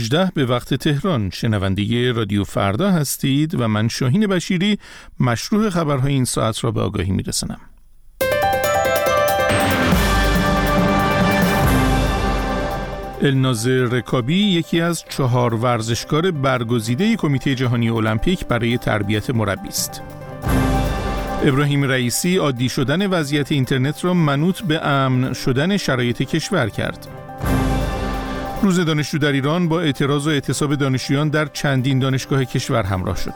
به وقت تهران شنونده رادیو فردا هستید و من شاهین بشیری مشروح خبرهای این ساعت را به آگاهی می‌رسانم. الناظر رکابی یکی از 4 ورزشکار برگزیده کمیته جهانی المپیک برای تربیت مربی است. ابراهیم رئیسی عادی شدن وضعیت اینترنت را منوط به امن شدن شرایط کشور کرد. روز دانشجو در ایران با اعتراض و اعتصاب دانشجویان در چندین دانشگاه کشور همراه شد.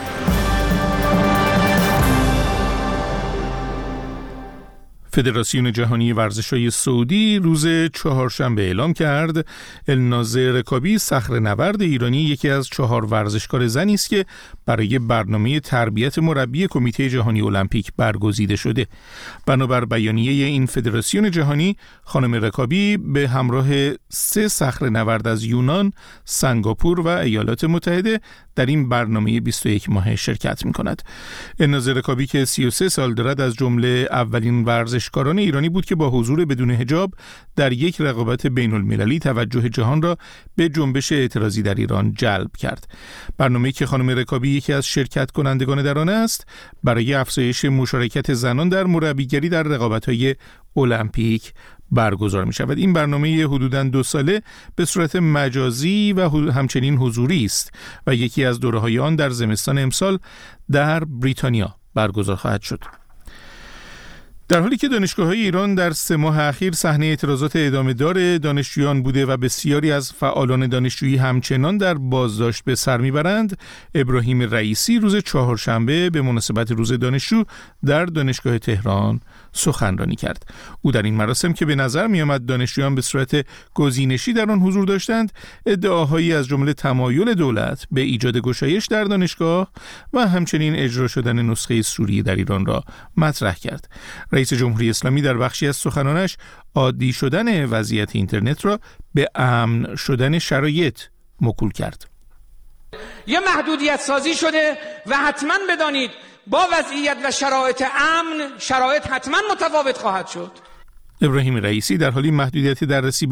فدراسیون جهانی ورزش‌های سعودی روز چهارشنبه اعلام کرد الناظر رکابی صخره‌نورد ایرانی یکی از 4 ورزشکار زنی است که برای برنامه تربیت مربی کمیته جهانی المپیک برگزیده شده. بنابر بیانیه این فدراسیون جهانی، خانم رکابی به همراه 3 صخره‌نورد از یونان، سنگاپور و ایالات متحده در این برنامه 21 ماهه شرکت می‌کند. الناظر رکابی که 33 سال دارد از جمله اولین ورزشکاران ایرانی بود که با حضور بدون حجاب در یک رقابت بین‌المللی توجه جهان را به جنبش اعتراضی در ایران جلب کرد. برنامه‌ای که خانم رکابی یکی از شرکت کنندگان در آن است، برای افزایش مشارکت زنان در مربیگری در رقابت‌های المپیک برگزار می شود. این برنامه حدوداً 2 ساله به صورت مجازی و همچنین حضوری است و یکی از دوره‌های آن در زمستان امسال در بریتانیا برگزار خواهد شد. در حالی که دانشگاه‌های ایران در 3 ماه اخیر صحنه اعتراضات ادامه‌دار دانشجویان بوده و بسیاری از فعالان دانشجویی همچنان در بازداشت به سر میبرند، ابراهیم رئیسی روز چهارشنبه به مناسبت روز دانشجو در دانشگاه تهران سخنرانی کرد. او در این مراسم که به نظر می‌آمد دانشجویان به صورت گزینشی در آن حضور داشتند، ادعاهایی از جمله تمایل دولت به ایجاد گشایش در دانشگاه و همچنین اجرا شدن نسخه سوریه در ایران را مطرح کرد. رئیس جمهوری اسلامی در بخشی از سخنانش عادی شدن وضعیت اینترنت را به امن شدن شرایط موکول کرد. یه محدودیت سازی شده و حتما بدانید با وضعیت و شرایط امن شرایط حتما متفاوت خواهد شد. ابراهیم رئیسی در حالی محدودیت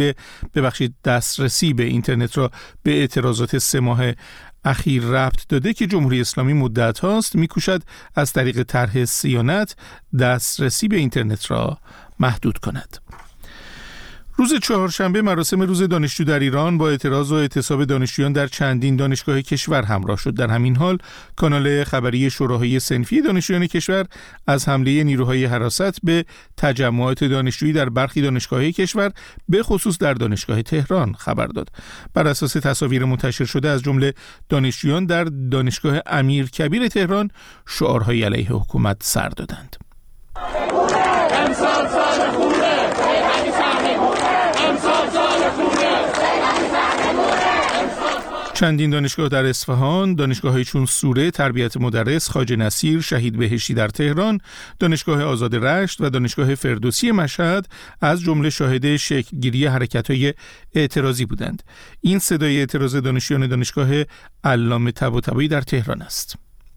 دسترسی به اینترنت را به اعتراضات 3 ماه اخیر ربط داده که جمهوری اسلامی مدت هاست میکوشد از طریق طرح صیانت دسترسی به اینترنت را محدود کند. روز چهارشنبه مراسم روز دانشجو در ایران با اعتراض و اعتصاب دانشجویان در چندین دانشگاه کشور همراه شد. در همین حال کانال خبری شوراهای صنفی دانشجویان کشور از حمله نیروهای حراست به تجمعات دانشجویی در برخی دانشگاه‌های کشور به خصوص در دانشگاه تهران خبر داد. بر اساس تصاویر منتشر شده از جمله دانشجویان در دانشگاه امیرکبیر تهران شعارهای علیه حکومت سر دادند. چندین دانشگاه در اصفهان، دانشگاه‌های چون سوره، تربیت مدرس، خواجه نصیر، شهید بهشتی در تهران، دانشگاه آزاد رشت و دانشگاه فردوسی مشهد از جمله شاهد شکل‌گیری حرکت‌های اعتراضی بودند. این صدای اعتراض دانشجویان دانشگاه علامه طباطبایی در تهران است.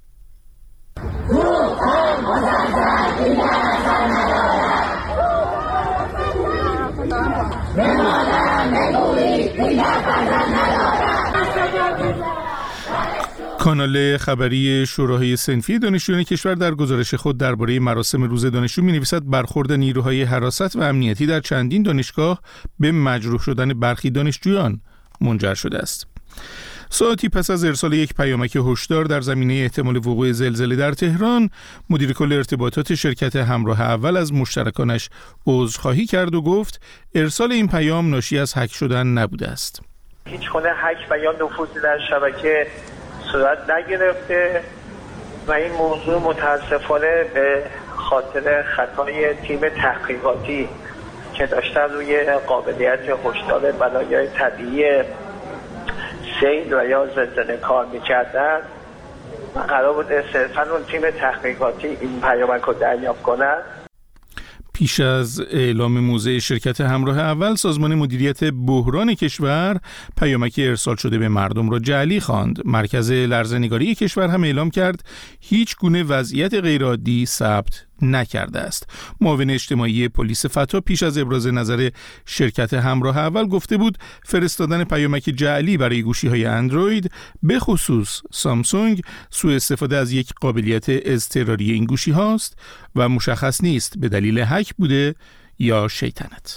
کانال خبری شوراهای صنفی دانشجویان کشور در گزارش خود درباره مراسم روز دانشجو می‌نویسد برخورد نیروهای حراست و امنیتی در چندین دانشگاه به مجروح شدن برخی دانشجویان منجر شده است. ساعتی پس از ارسال یک پیامک هشدار در زمینه احتمال وقوع زلزله در تهران، مدیر کل ارتباطات شرکت همراه اول از مشترکانش عذرخواهی کرد و گفت ارسال این پیام ناشی از هک شدن نبوده است. هیچ گونه هک و یا نفوذی در شبکه صورت نگرفته و این موضوع متاسفانه به خاطر خطای تیم تحقیقاتی که داشتن روی قابلیت هشدار بلایای طبیعی سیل و یا زلزله کار میکردن و قرار بود صرفا اون تیم تحقیقاتی این پیامک رو دریافت کنن. پیش از اعلام موضع شرکت همراه اول، سازمان مدیریت بحران کشور پیامک ارسال شده به مردم را جعلی خواند. مرکز لرزه‌نگاری کشور هم اعلام کرد هیچ گونه وضعیت غیرعادی ثبت نکرده است. معاون اجتماعی پلیس فتا پیش از ابراز نظر شرکت همراه اول گفته بود فرستادن پیامک جعلی برای گوشی‌های اندروید به خصوص سامسونگ سوء استفاده از یک قابلیت اضطراری این گوشی هاست و مشخص نیست به دلیل هک بوده یا شیطنت.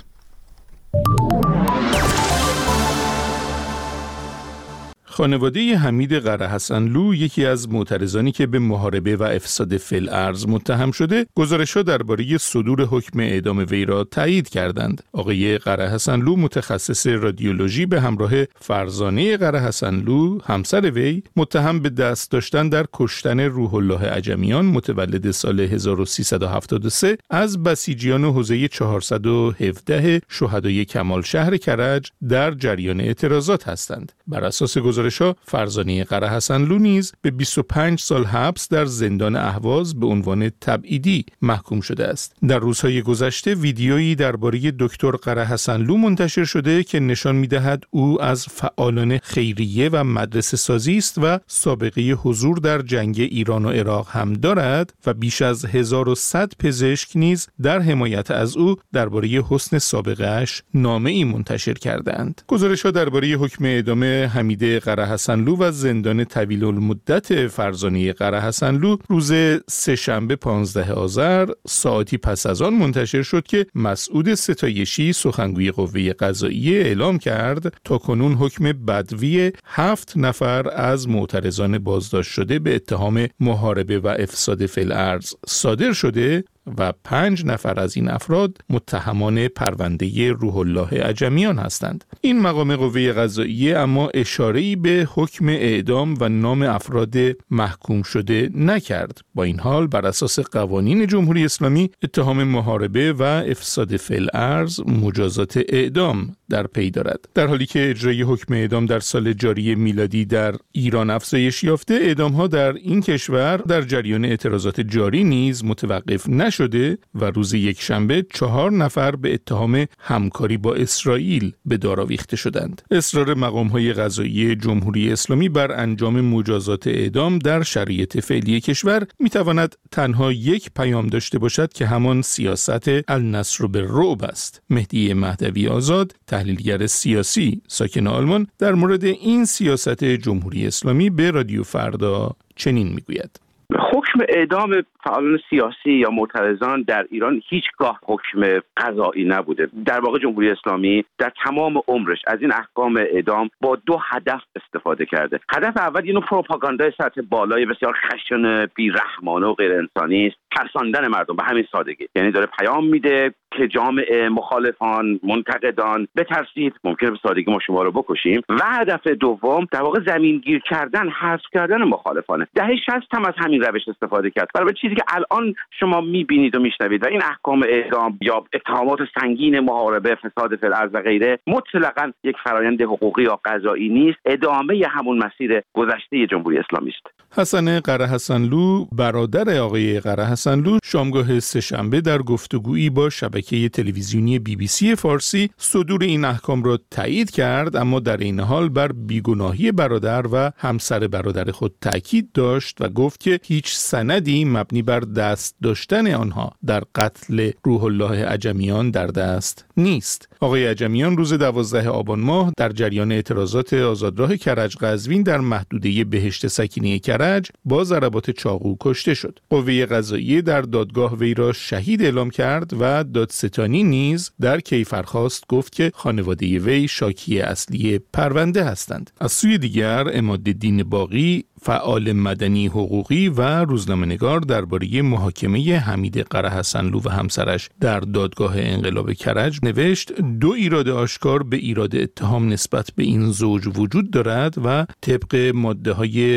خانواده حمید قرهحسنلو، یکی از معترضانی که به محاربه و افساد فی‌الارض متهم شده، گزارش‌ها درباره صدور حکم اعدام وی را تایید کردند. آقای قرهحسنلو متخصص رادیولوژی به همراه فرزانه قرهحسنلو، همسر وی، متهم به دست داشتن در کشتن روح الله عجمیان متولد سال 1373 از بسیجیان حوزه 417 شهدای کمال شهر کرج در جریان اعتراضات هستند. بر اساس گزارش‌ها فرزانه قرهحسنلو نیز به 25 سال حبس در زندان اهواز به عنوان تبعیدی محکوم شده است. در روزهای گذشته ویدیویی درباره دکتر قرهحسنلو منتشر شده که نشان می‌دهد او از فعالان خیریه و مدرسه سازی است و سابقه حضور در جنگ ایران و عراق هم دارد و بیش از 1100 پزشک نیز در حمایت از او درباره حسن سابقه‌اش نامه‌ای منتشر کردند. گزارش‌ها درباره حکم اعدام حمید قرهحسنلو و زندان طویل المدت فرزانه قرهحسنلو روز سه‌شنبه 15 آذر ساعتی پس از آن منتشر شد که مسعود ستایشی سخنگوی قوه قضاییه اعلام کرد تاکنون حکم بدوی 7 نفر از معترضان بازداشت شده به اتهام محاربه و افساد فی‌الارض صادر شده و 5 نفر از این افراد متهمان پرونده روح الله عجمیان هستند. این مقام قوه قضاییه اما اشاره‌ای به حکم اعدام و نام افراد محکوم شده نکرد. با این حال بر اساس قوانین جمهوری اسلامی اتهام محاربه و افساد فی‌الارض مجازات اعدام در پی دارد. در حالی که اجرای حکم اعدام در سال جاری میلادی در ایران افزایش یافته، اعدام‌ها در این کشور در جریان اعتراضات جاری نیز متوقف نشده و روز یکشنبه 4 نفر به اتهام همکاری با اسرائیل به دار آویخته شدند. اصرار مقام‌های قضایی جمهوری اسلامی بر انجام مجازات اعدام در شرایط فعلی کشور می‌تواند تنها یک پیام داشته باشد که همان سیاست النصر بالرعب است. مهدی مهدوی آزاد، تحلیلگر سیاسی ساکن آلمان، در مورد این سیاست جمهوری اسلامی به رادیو فردا چنین میگوید: حکم اعدام فعالان سیاسی یا معترضان در ایران هیچگاه حکم قضایی نبوده. در واقع جمهوری اسلامی در تمام عمرش از این احکام اعدام با 2 هدف استفاده کرده. هدف اول اینو پروپاگاندای سطح بالای بسیار خشن، بی‌رحمانه و غیر انسانی است، ترساندن مردم به همین سادگی. یعنی داره پیام میده که جامعه، مخالفان، منتقدان بترسید، ممکنه به سادگی ما شما رو بکشیم. و هدف دوم در واقع زمینگیر کردن، حذف کردن مخالفانه. دهه 60 هم از همین روش استفاده کرد. برای چیزی که الان شما میبینید و میشنوید و این احکام اعدام یا اتهامات سنگین محاربه، فساد فی‌الارض و غیره مطلقاً یک فرآیند حقوقی یا قضایی نیست، ادامه همون مسیر گذشته جمهوری اسلامی است. حسن قرهحسنلو، برادر آقای قرهحسنلو، شامگاه سه‌شنبه در گفتگویی با شبکه تلویزیونی BBC فارسی صدور این احکام را تایید کرد، اما در این حال بر بیگناهی برادر و همسر برادر خود تاکید داشت و گفت که هیچ سندی مبنی بر دست داشتن آنها در قتل روح الله عجمیان در دست نیست. آقای عجمیان روز 12 آبان ماه در جریان اعتراضات آزادراه کرج قزوین در محدوده بهشت سکینه کرج با ضربات چاقو کشته شد. قوه قضاییه در دادگاه وی را شهید اعلام کرد و دادستانی نیز در کیفرخواست گفت که خانواده وی شاکی اصلی پرونده هستند. از سوی دیگر عمادالدین باقی، فعال مدنی حقوقی و روزنامه‌نگار، درباره محاکمه حمید قرهحسنلو و همسرش در دادگاه انقلاب کرج نوشت: 2 ایراد آشکار به ایراد اتهام نسبت به این زوج وجود دارد و طبق ماده‌های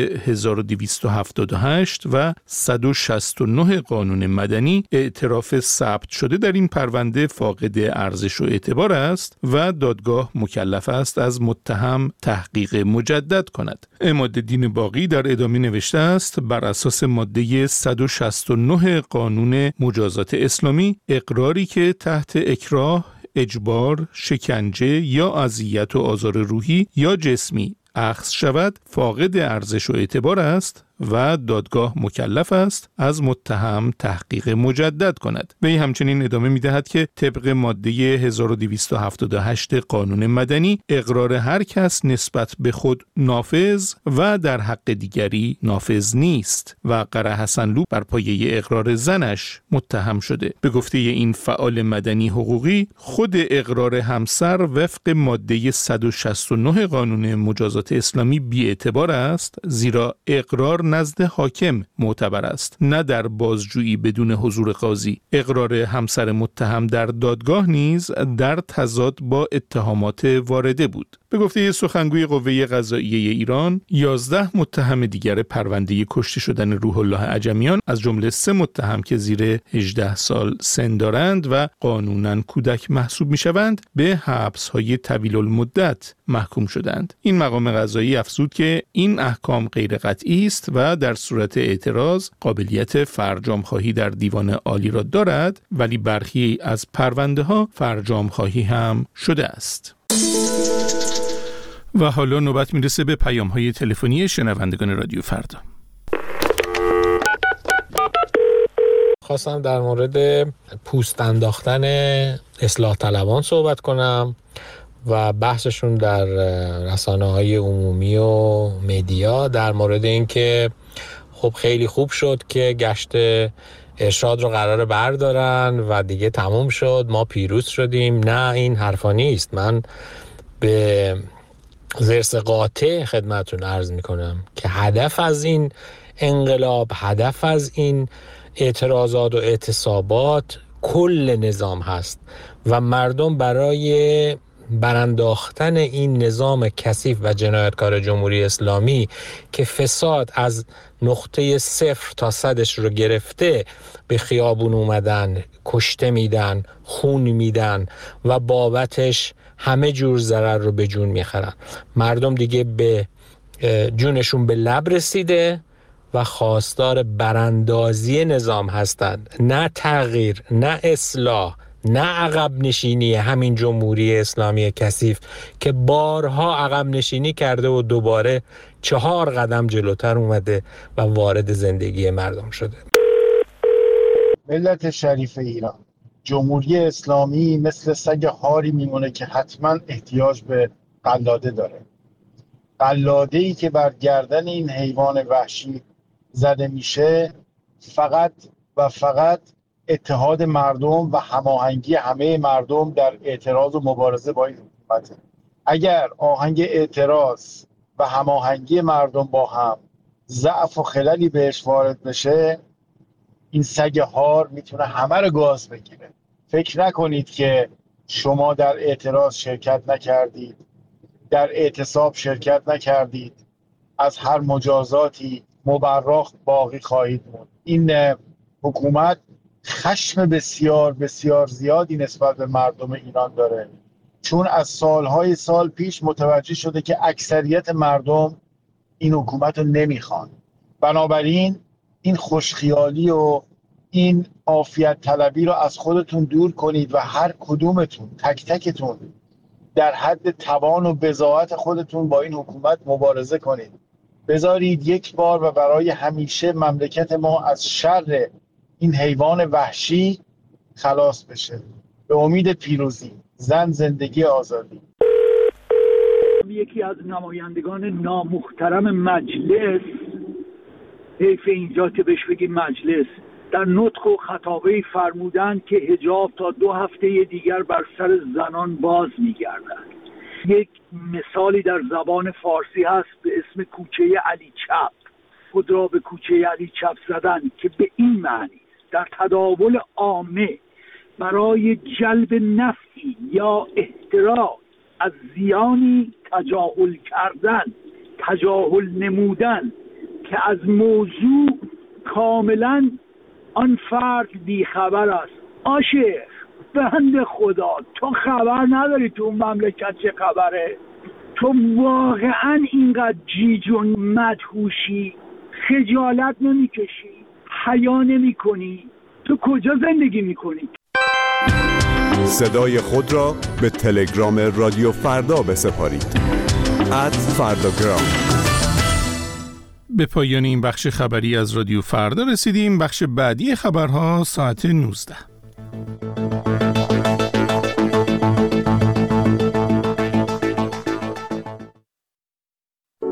1278 و 169 قانون مدنی اعتراف ثبت شده در این پرونده فاقد ارزش و اعتبار است و دادگاه مکلف است از متهم تحقیق مجدد کند. عمادالدین باقی در ادامه نوشته است: بر اساس ماده 169 قانون مجازات اسلامی، اقراری که تحت اکراه، اجبار، شکنجه یا اذیت و آزار روحی یا جسمی اخذ شود فاقد ارزش و اعتبار است و دادگاه مکلف است از متهم تحقیق مجدد کند. وی همچنین ادامه می‌دهد که طبق ماده 1278 قانون مدنی اقرار هر کس نسبت به خود نافذ و در حق دیگری نافذ نیست و قره حسنلو بر پایه اقرار زنش متهم شده. به گفته این فعال مدنی حقوقی، خود اقرار همسر وفق ماده 169 قانون مجازات اسلامی بی‌اعتبار است، زیرا اقرار نزد حاکم معتبر است، نه در بازجویی بدون حضور قاضی. اقرار همسر متهم در دادگاه نیز در تضاد با اتهامات وارده بود. به گفته سخنگوی قوه قضاییه ایران، 11 متهم دیگر پرونده کشته شدن روح الله عجمیان از جمله 3 متهم که زیر 18 سال سن دارند و قانوناً کودک محسوب می‌شوند به حبس‌های طویل المدت محکوم شدند. این مقام قضایی افزود که این احکام غیر قطعی است و در صورت اعتراض قابلیت فرجام خواهی در دیوان عالی را دارد، ولی برخی از پرونده‌ها فرجام خواهی هم شده است. و حالا نوبت میرسه به پیام‌های تلفنی شنوندگان رادیو فردا. خواستم در مورد پوست انداختن اصلاح طلبان صحبت کنم و بحثشون در رسانه‌های عمومی و مدیا در مورد اینکه خب خیلی خوب شد که گشت ارشاد رو قراره بردارن و دیگه تموم شد، ما پیروز شدیم. نه، این حرفا نیست. من به ضرس قاطع خدمتتون عرض میکنم که هدف از این انقلاب، هدف از این اعتراضات و اعتصابات کل نظام هست و مردم برای برانداختن این نظام کثیف و جنایتکار جمهوری اسلامی که فساد از نقطه 0 تا 100 رو گرفته به خیابون اومدن، کشته میدن، خون میدن و بابتش همه جور ضرر رو به جون میخرن. مردم دیگه به جونشون به لب رسیده و خواستار براندازی نظام هستند، نه تغییر، نه اصلاح، نه عقب نشینی همین جمهوری اسلامی کثیف که بارها عقب نشینی کرده و دوباره 4 قدم جلوتر اومده و وارد زندگی مردم شده. ملت شریف ایران، جمهوری اسلامی مثل سگ هاری میمونه که حتما احتیاج به قلاده داره. قلاده‌ای که بر گردن این حیوان وحشی زده میشه فقط و فقط اتحاد مردم و هماهنگی همه مردم در اعتراض و مبارزه با این حکومته. اگر آهنگ اعتراض و هماهنگی مردم با هم ضعف و خللی بهش وارد بشه، این سگ هار میتونه همه رو گاز بگیره. فکر نکنید که شما در اعتراض شرکت نکردید، در اعتصاب شرکت نکردید، از هر مجازاتی مبرا باقی خواهید موند. این حکومت خشم بسیار بسیار زیادی نسبت به مردم ایران داره، چون از سالهای سال پیش متوجه شده که اکثریت مردم این حکومت رو نمیخوان. بنابراین این خوشخیالی و این عافیت طلبی رو از خودتون دور کنید و هر کدومتون تک تکتون در حد توان و بضاعت خودتون با این حکومت مبارزه کنید. بذارید یک بار و برای همیشه مملکت ما از شر این حیوان وحشی خلاص بشه. به امید پیروزی. زن، زندگی، آزادی. یکی از نمایندگان نامحترم مجلس، حیف اینجا که بهش بگیم مجلس، در نطق و خطابه‌ای فرمودند که حجاب تا 2 هفته دیگر بر سر زنان باز می‌گردد. یک مثالی در زبان فارسی هست به اسم کوچه علی چپ. خود را به کوچه علی چپ زدن که به این معنی در تداول عامه برای جلب نفعی یا احتراز از زیانی تجاهل کردن، تجاهل نمودن که از موضوع کاملا آن فرد بیخبر است. آشیخ بنده خدا، تو خبر نداری تو اون مملکت چه خبره؟ تو واقعا اینقدر جیج و مدهوشی، خجالت نمیکشی، حیا نمیکنی؟ تو کجا زندگی میکنی؟ صدای خود را به تلگرام رادیو فردا بسپارید. @فرداگرام. به پایان این بخش خبری از رادیو فردا رسیدیم. بخش بعدی خبرها ساعت 19.